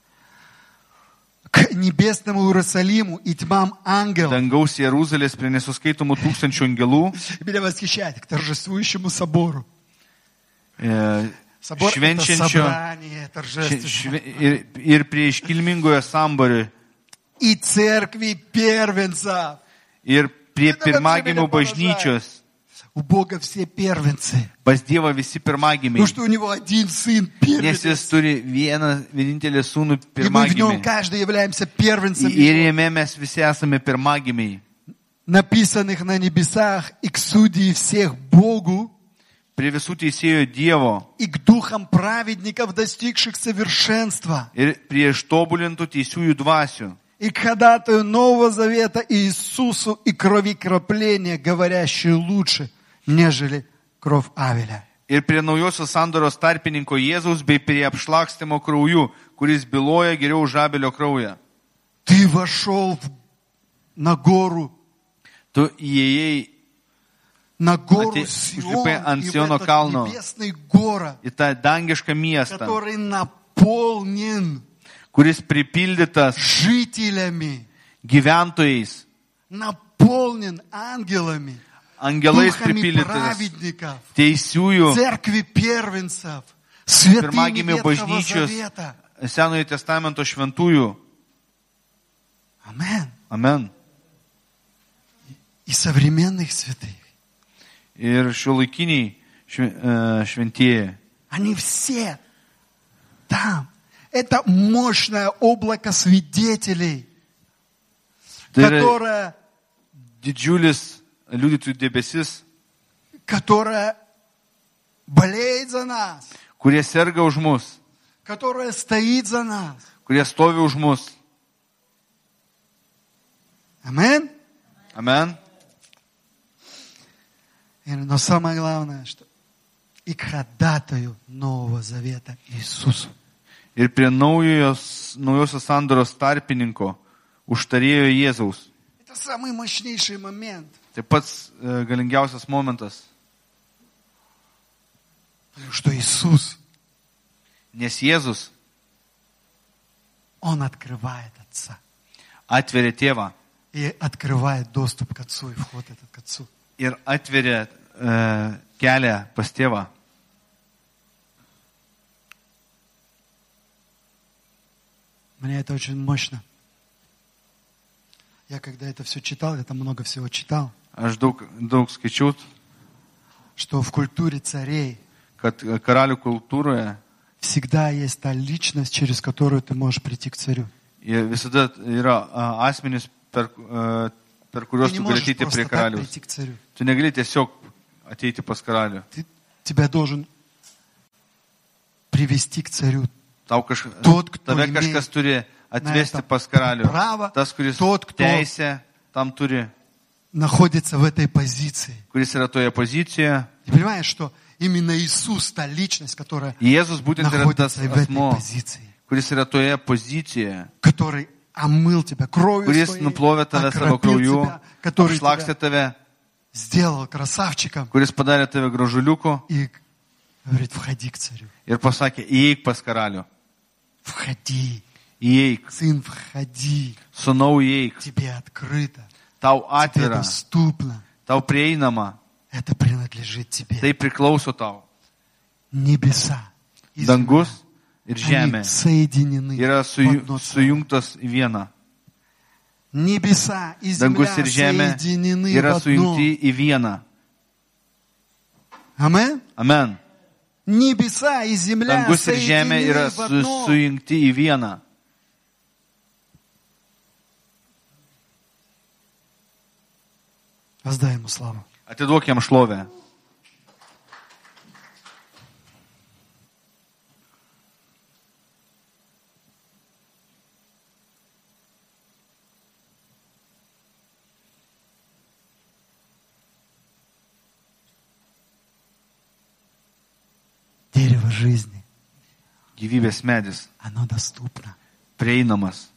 К небесному Иерусалиму и тьмам ангелов. Dangaus Jeruzalės prie nesuskaitomų tūkstančių angelų. Меня восхищает, к торжествующему собору. Собор это Švenčiančio собрание торжественное. ir prie iškilmingojo samborių. И церкви первенцев. Ir prie pirmagimių bažnyčios. У Бога все первенцы. Pas Dievą visi pirmagimiai. Потому что у Него один сын Nes первенец. jis turi vienintelį sūnų И мы в нем pirmagimiai. каждый являемся первенцем, Ir jame mes visi esame pirmagimiai. написанных на небесах, и к судьи всех Богу, Prie visų teisėjo Dievo. и к духам праведников, достигших совершенства, Ir prie ištobulintų teisiųjų dvasių. и к ходатаю Нового Завета Иисусу и крови кропления, говорящей лучше, нежели кровь Авеля. Ir prie naujosios sandoros tarpininko Jėzaus bei prie apšlakstimo krauju, kuris byloja geriau už Abelio kraują. Ты вошел на гору, Tu įėjai на гору Ati- Сион, užlipai ant и в Siono этот kalno. небесный город, į tą dangišką miestą, который наполнен kuris pripildytas жителями, gyventojais, наполнен ангелами, angelais духами pripildytas, праведников, teisiųjų, церкви первенцев, святыми pirmagimių Ветхого bažnyčios, Завета. Senojo testamento šventųjų. Амен. Amen. И современных святых. Ir šiuolaikiniai šventieji. Они все там. Это мощное облако свидетелей, Tai yra которое, didžiulis liudytojų debesis, которое болеет за нас, kurie serga už mus, которое стоит за нас. kurie stovi už mus. Амен. Amen. Но самое главное, что и к ходатаю Нового Завета Иисусу. Ir prie naujosios sandoros tarpininko, užtarėjo Jėzaus. Это самый мощнейший момент. Tai pats galingiausias momentas, Потому что Иисус, nes Jėzus Он открывает Отца. atveria tėvą И открывает доступ к Отцу и вход этот к Отцу. ir atveria kelią pas tėvą. Мне это очень мощно. Я когда это все читал, я там много всего читал, Aš daug skaičiau, что в культуре царей kad karalių kultūroje всегда есть та личность, через которую ты можешь прийти к царю. visada yra asmenys, per kuriuos Ты не tu gali можешь ateiti просто prie так karaliaus. прийти к царю. Tu negali tiesiog ateiti pas karalių. Тебя должен привести к царю Tave kažkas turi atvesti pas karalių. право, Tas, kuris тот, кто teisę tam turi, находится в этой позиции. kuris yra toje pozicijoje. Ты понимаешь, что именно Иисус, та личность, которая Jėzus būtent yra tas находится в этой asmo, позиции, kuris yra toje pozicijoje, который омыл тебя кровью kuris своей, nuplovė tave savo окропил krauju, тебя, который apšlakstė тебя tave, сделал красавчиком kuris padarė tave gražuliuku и говорит, входи к царю. ir pasakė, įeik pas karalių. Входи, Įeik, сын, входи. sūnau, įeik. Тебе открыто, Tau тебе atvira, доступно. tau prieinama, Это принадлежит тебе. tai priklauso tau. Небеса и Dangus ir земля, žemė они соединены yra в одно целое. sujungtas į vieną. Небеса и земля Dangus ir žemė соединены в yra одно. sujungti į vieną. Амен. Amen. Небеса и земля Dangus ir žemė yra соединены в одно. sujungti į vieną. Воздай ему славу. Atiduok jam šlovę. Дерево жизни, Gyvybės medis, оно доступно. prieinamas.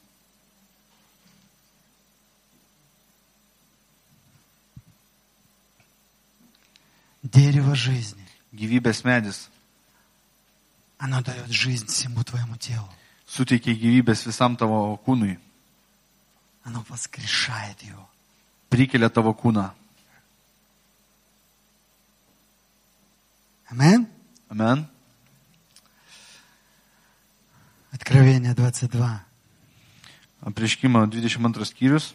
Дерево жизни, Gyvybės medis оно дает жизнь всему твоему телу. suteikia gyvybės visam tavo kūnui. Оно воскрешает его. Prikelia tavo kūną. Амен. Amen. Откровение 22. Apreiškimo 22 skyrius.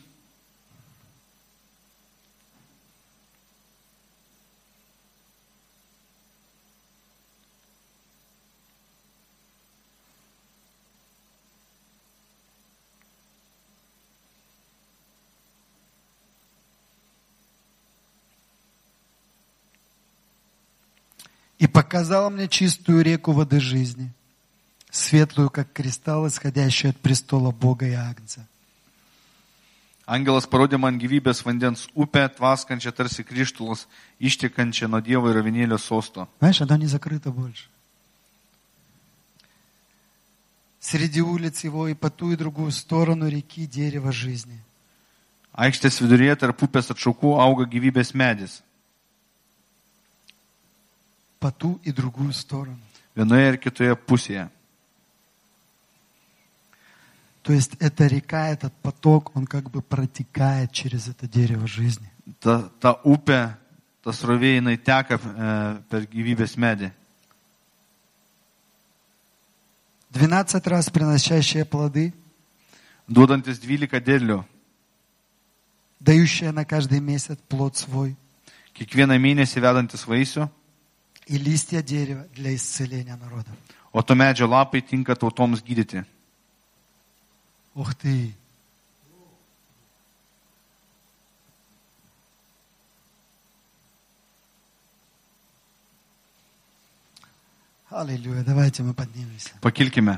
И показал мне чистую реку воды жизни, светлую, как кристалл, исходящую от престола Бога и Агнца. Angelas parodė man gyvybės vandens upę, tvaskančią tarsi krištulas, ištekančią nuo Dievo ir avinėlio sosto. Знаешь, оно не закрыто больше. Среди улиц его и по ту и другую сторону реки дерево жизни. Aikštės viduryje tarp upės atšaukų auga gyvybės medis. По ту и другую сторону. Vienoje ir kitoje pusėje. То есть эта река, этот поток, он как бы протекает через это дерево жизни. Ta upė, ta srovė, jinai teka per gyvybės medį. 12 раз приносящее плоды, Duodantis 12 derlių. дающее на каждый месяц плод свой, Kiekvieną mėnesį vedantis vaisių. и листья дерева для исцеления народов. O to medžio lapai tinka tautoms gydyti. Ух ты! Аллилуйя! Давайте мы поднимемся. Pakilkime.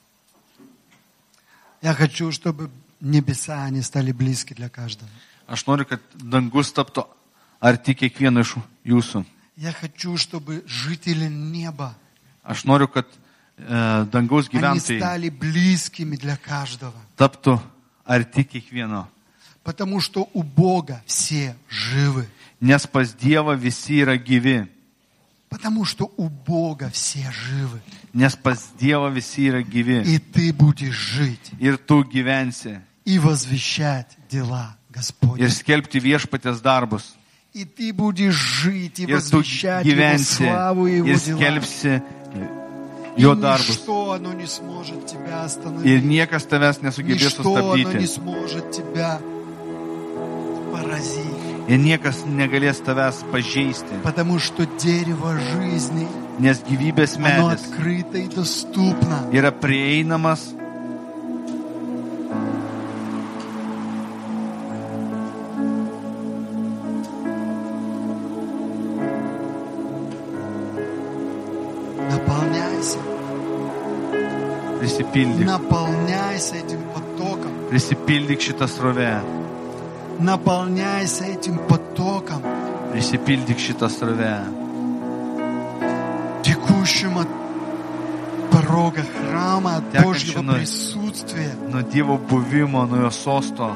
Я хочу, чтобы небеса, они стали близки для каждого. Aš noriu, kad dangus taptų arti kiekvieno iš jūsų. Я хочу, чтобы жители неба, Aš noriu, kad dangaus они gyventojai стали близкими для каждого. taptų arti kiekvieno. Потому что у Бога все живы. Nes pas Dievą visi yra gyvi. Потому что у Бога все живы. Nes pas Dievą visi yra gyvi. И ты будешь жить Ir tu gyvensi. и возвещать дела Господни. Ir skelbti viešpatės darbus. И ты будешь жить и Ir tu возвещать Его gyvensi. славу и Его Ir дела. skelbsi И jo darbus. ничто оно не сможет тебя Ir остановить. niekas tavęs nesugebės Ничто оно не sustabdyti. сможет тебя поразить. Ir niekas negalės tavęs pažeisti. Потому что дерево жизни, Nes gyvybės оно medis открыто и доступно. yra prieinamas. Наполняйся. Prisipildyk. Наполняйся этим потоком. Prisipildyk šitą srovę. Наполняйся этим потоком, Prisipildyk šitą srovę. текущим от порога храма, от Текущим, Божьего ну, присутствия. Nuo Dievo buvimo, nuo jo sosto.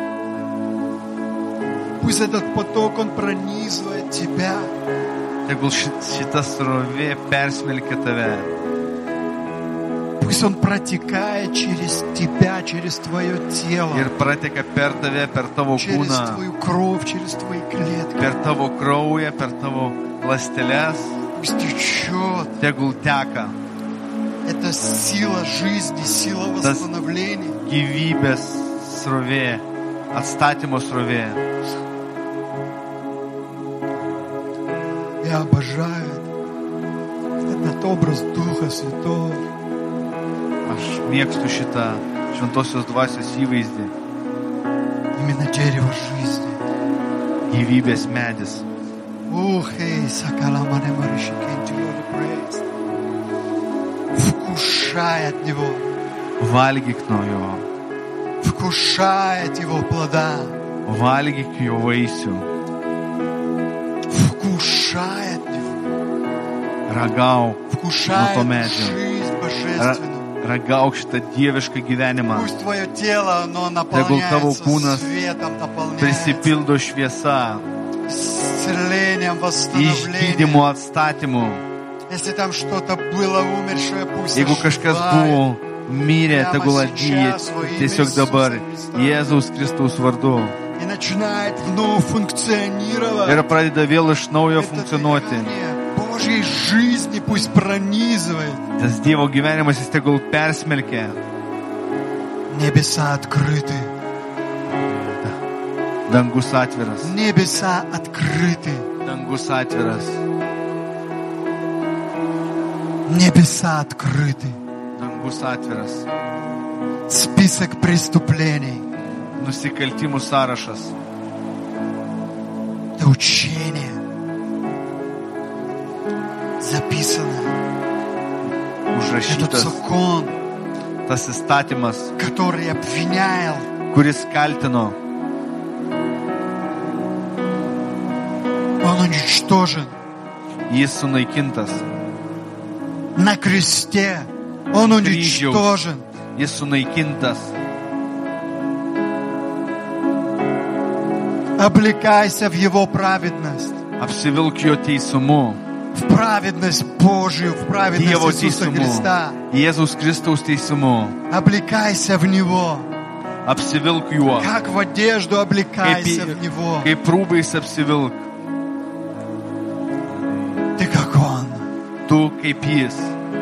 Пусть этот поток, он пронизывает тебя. Tegul šitą srovę persmelkia tave. Пусть он протекает через тебя, через твое тело, Ir prateka per tave, per tavo через kūną, твою кровь, через твои клетки. per tavo kraują, per tavo ląsteles. Пусть течет. Tegul teka Это сила жизни, сила восстановления. gyvybės srovė, atstatymo srovė. Я обожаю этот образ Духа Святого. Aš mėgstu šitą šventosios dvasios įvaizdį. Именно дерево жизни. Gyvybės medis. Ух, эй, сакаламане маришикенти, Lord, praise. Вкушай от него. Valgyk nuo jo. Вкушай от его плода. Valgyk jo vaisių. Вкушай от него. Ragauk Вкушай nuo to эту medžio. жизнь божественную. Ragauk šitą dievišką gyvenimą. Пусть твое тело, оно Tegul tavo наполняется kūnas светом, наполняется Prisipildo šviesa. исцелением, восстановлением. Išgydymu atstatymu. Если там что-то было умершее, пусть Jeigu kažkas buvo mirę, tegul atgyja tiesiog dabar Jėzaus Kristaus vardu. и начинает вновь функционировать. Ir pradeda vėl iš naujo Это funkcionuoti. дыхание Божьей жизни пусть пронизывает. Tas Dievo gyvenimas jis tegul persmelkia. Небеса открыты. Dangus atviras. Небеса открыты. Dangus atviras. Небеса открыты. Dangus atviras. Список преступлений. Nusikaltimų sąrašas. Это учение записано. Этот Užrašytas закон, tas įstatymas, который обвинял, kuris kaltino. он уничтожен. Jis sunaikintas. На кресте он Kryžiaus. уничтожен. Jis sunaikintas. Облекайся в его праведность. Apsivilk jo teisumu. В праведность Божию, в праведность Dievo Иисуса teisumu. Христа. Jėzaus Kristaus teisumu. Облекайся в Него. Apsivilk juo. Как в одежду облекайся в Него. Kaip rūbais apsivilk. Ты как Он. Tu kaip jis.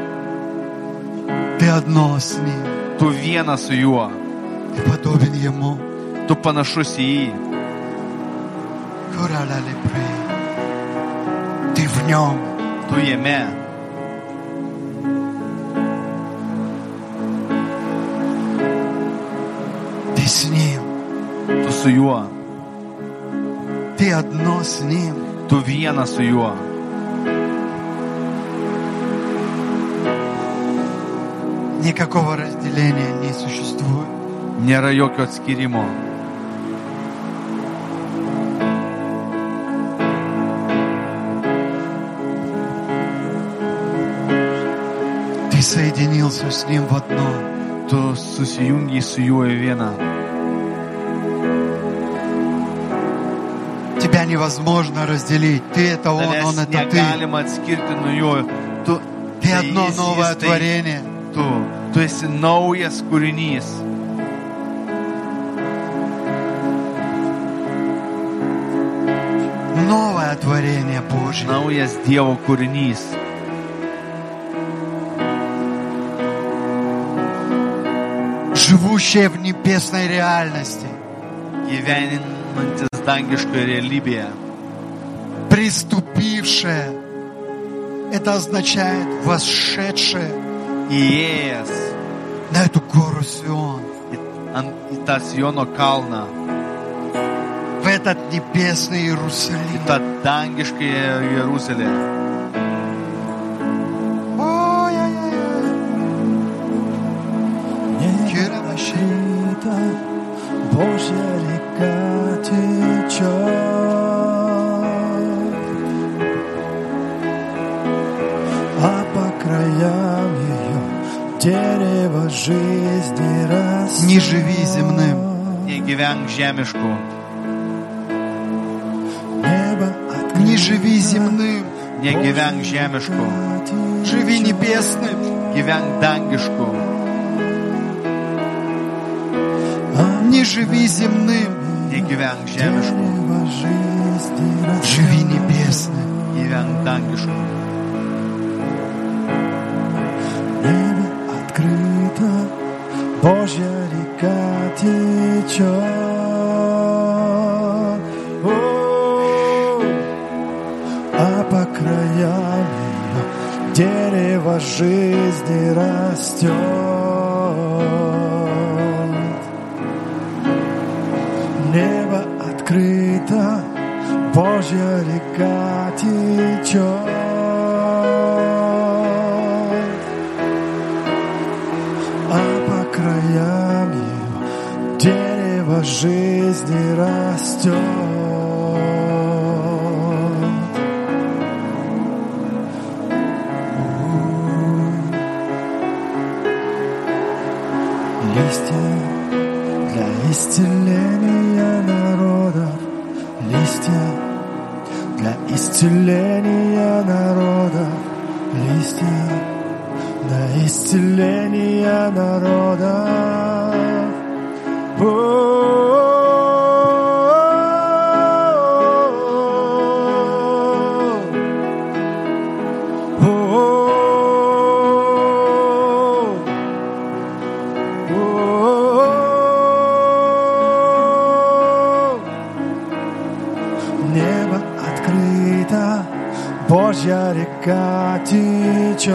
Ты одно с Ним. Tu vienas su juo. Ты подобен Ему. Tu panašus į jį. Ты в Нем. Tu jame. Ты с Ним. Tu su juo. Ты одно с Ним. Tu vienas su juo. Никакого разделения не существует. Nėra jokio atskirimo. Ты соединился с Ним в одно. Tu susijungi su juo į vieną. Тебя невозможно разделить. Ты это Он Tavęs это Ты. negalima atskirti nuo jo. Ты tai одно jis, новое tai творение. Tu esi naujas kūrinys. Новое творение Божье. Naujas Dievo kūrinys. Живущее в небесной реальности. Gyveninantis dangiškoje realybėje. Приступившее. Это означает вошедшее Įėjęs на эту гору Сион. į tą Siono kalną. В этот небесный Į Иерусалим. tą dangiškąją Jeruzalę. Открыта Божья река течет, а по краям ее дерево жизни растет. Не живи земным. Negyvenk žemišku. Небо Не живи земным. Negyvenk žemišku. Живи небесным. Gyvenk dangišku. Не живи земным. Negyvenk žemišku. дерево жизни растет. Живи небесным. Gyvenk dangišku. Небо открыто, Божья река течет. А по краям ее дерево жизни растет. Небо открыто, Божья река течет. А по краям ее дерево жизни растет. Листья для исцеления народов, листья для исцеления народов, листья для исцеления народов. Небо открыто, Божья река течет.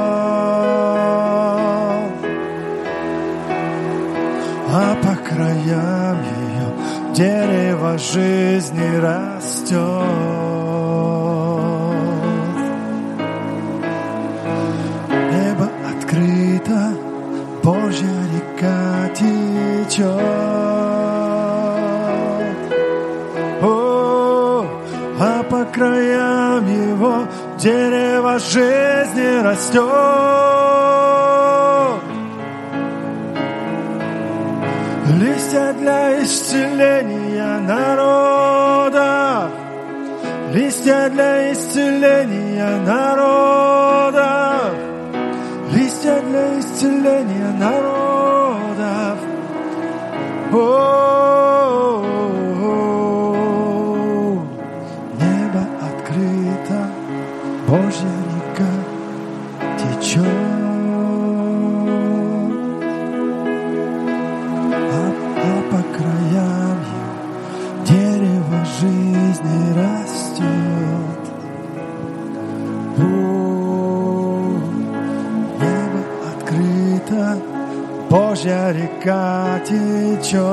А по краям ее дерево жизни растет. Небо открыто, Божья река течет. А по краям его дерево жизни растет. Листья для исцеления народа, листья для исцеления народа, листья для исцеления народов. Небо открыто, Божья река течет. А по краям ее дерево жизни растет. Небо открыто, Божья река течет.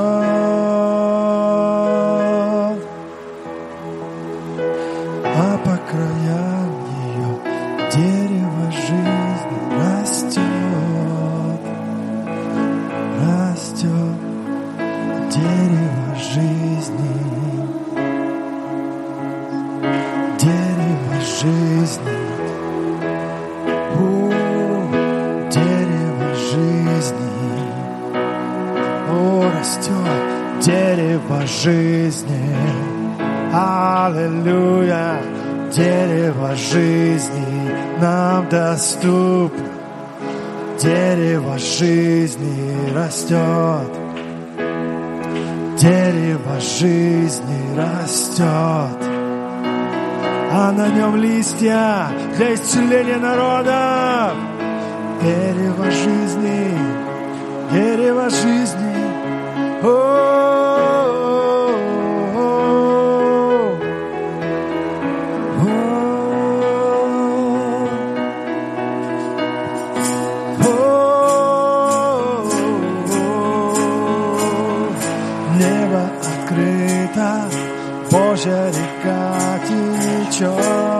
А по краям ее дерево жизни растет. Растет дерево жизни. Дерево жизни. Дерево жизни. Растет дерево жизни. Аллилуйя, дерево жизни нам доступно. Дерево жизни растет. Дерево жизни растет. А на нем листья для исцеления народа. Дерево жизни, дерево жизни. Небо открыто, Божья река течет.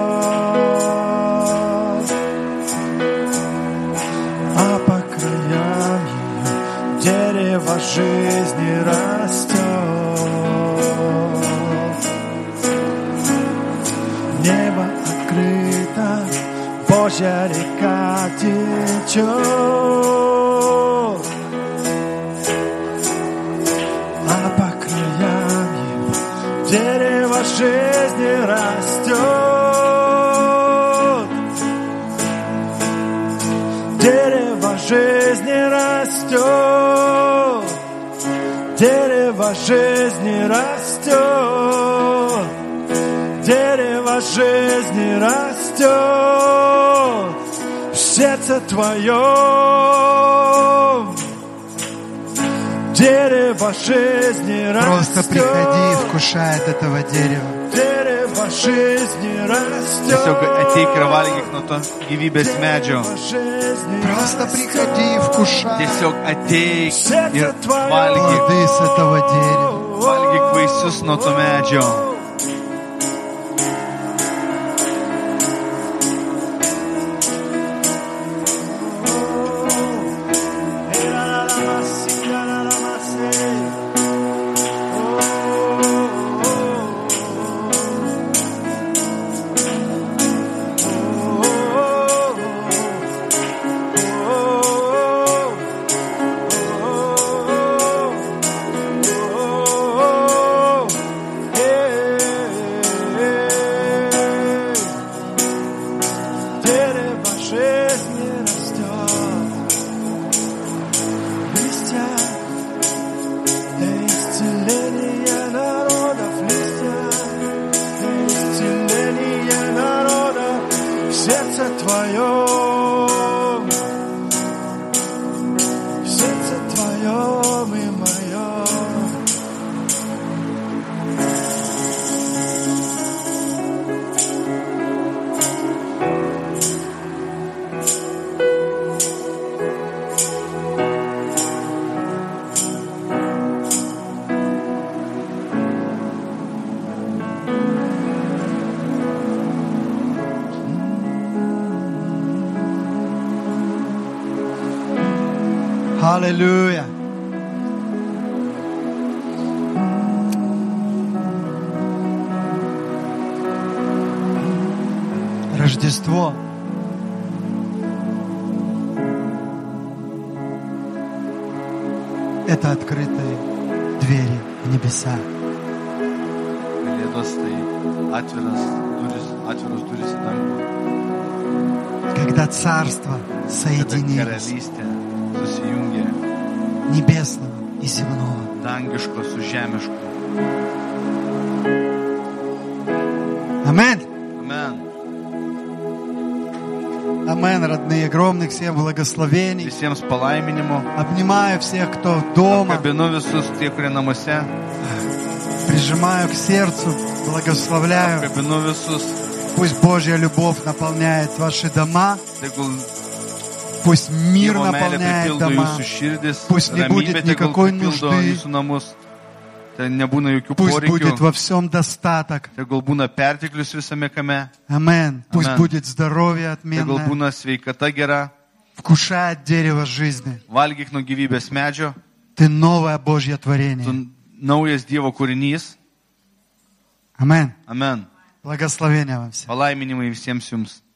А по краям ее дерево жизни растет. Небо открыто, Божья река течет. А по краям его дерево жизни растет. Дерево жизни растет. Дерево жизни растет. Дерево жизни растет. В сердце твоем дерево жизни растет. Просто приходи и вкушай от этого дерева. Дерево жизни растет. Tiesiog ateik ir valgyk nuo to gyvybės medžio. Просто приходи и вкушай Tiesiog ateik ir valgyk. плоды с этого дерева. Valgyk vaisius nuo to medžio. Аллилуйя. Рождество — это открытые двери в небеса. Kalėdos tai atviros durys į dangų. Когда царство Kada соединилось karalystė susijungia небесного и земного. dangiško su žemišku. Аминь. Amen. Аминь, родные. Огромных всем благословений. Visiems palaiminimo. Обнимаю всех, кто дома. Kabinu visus tie, kurie namuose. Прижимаю к сердцу. Благословляю. Kabinu visus. Пусть Божья любовь наполняет ваши дома. Tegul Пусть мир Dievo meilė наполняет pripildo дома. jūsų širdis. Пусть не Ramybė будет tegul никакой pripildo нужды. jūsų namus. Ten nebūna jokių Пусть будет poreikių. во всем достаток. Tegul būna perteklius visame kame. Аминь. Пусть Amen. будет здоровье Tegul отменное. būna sveikata gera. Вкушай от дерева жизни. Valgyk nuo gyvybės medžio. Ты новое Божье творение. Tu naujas Dievo kūrinys. Аминь. Amen. Благословения вам всем. Palaiminimai visiems jums.